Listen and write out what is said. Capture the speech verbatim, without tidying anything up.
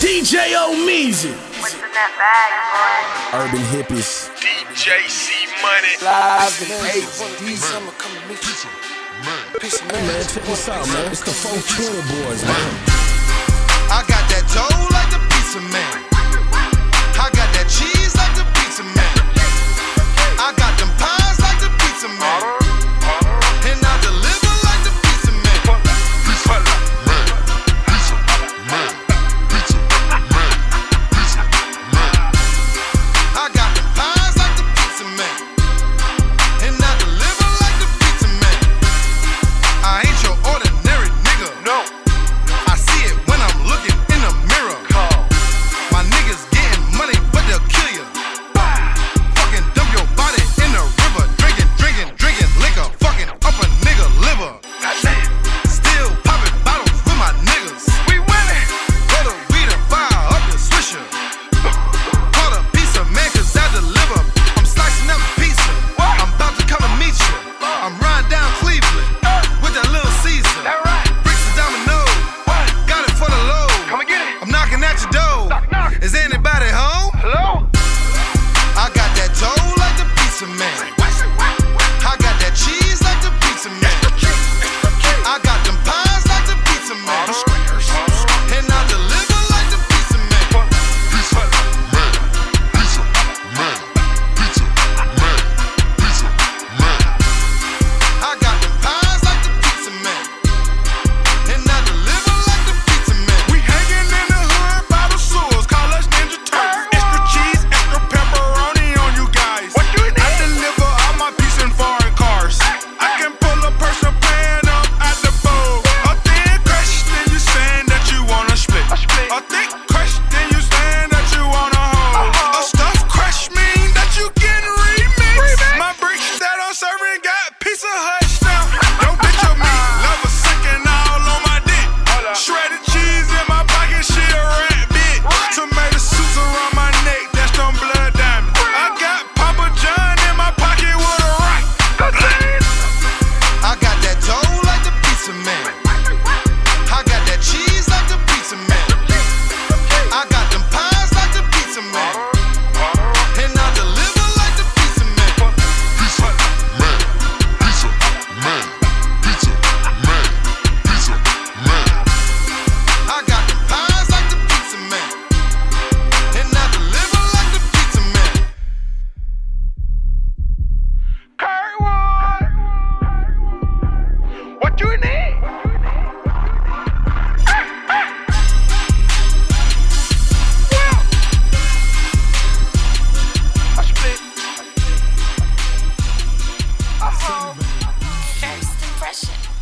D J Omeezy. What's in that bag, boy? Urban Hippies. D J C Money. Live in H D summer coming meet you. Hey man, check this out, man. It's the four twenty boys, man. I got that dough like the pizza man. I got that cheese like the pizza man. I got them pies like the pizza man. And I deliver like the pizza man. Pizza man, pizza man, pizza man, pizza man. I got them pies like the pizza man. And I deliver like the pizza man. I ain't your ordinary nigga. No. I see it when I'm looking in the mirror. My niggas getting money, but they'll kill you. Fucking dump your body in the river. Drinking, drinking, drinking liquor. Fucking up a nigga liver. Still popping bottles with my niggas. We winning. Go to weed and fire up the swisher. Call a pizza man, cause I deliver. I'm slicing up pizza. I'm about to come and meet you. I'm riding down Cleveland with that little Caesar. Bricks and dominoes. Got it for the load. Come and get it. I'm knocking at your door. Knock, knock. Is anybody home? Hello? I got that dough like the pizza man. I got that cheese like the pizza man. I got them pies like the pizza man. And I deliver like the pizza man. Pizza man, pizza man, pizza man, pizza man. I got them pies like the pizza man. And I deliver like the pizza man. We hanging in the hood by the sewers. Call us Ninja Turtles. Extra cheese, extra pepperoni on you guys. What you need? I deliver all my pizza in foreign cars. I can pull a person pan up at the bowl. A thin crush, then you saying that you wanna split. A thick crush, then you saying that you wanna hold. A stuffed crush mean that you getting remixed. My bricks that I'm serving got Pizza Hut stamp. Yo, bitch, your meat lover sucking all on my dick. Shredded cheese in my pocket, she a rat bitch. Tomato soups around my neck, that's them blood diamonds. I got Papa John in my pocket with a rock. I got that dough like the pizza man. I got that cheese like the pizza man. I got them pies like the pizza man. And I deliver like the pizza man. Pizza man, pizza man, pizza man, pizza man. I got them pies like the pizza man. And I deliver like the pizza man. Kurtwood, what you need? I split. Uh-oh. First impression.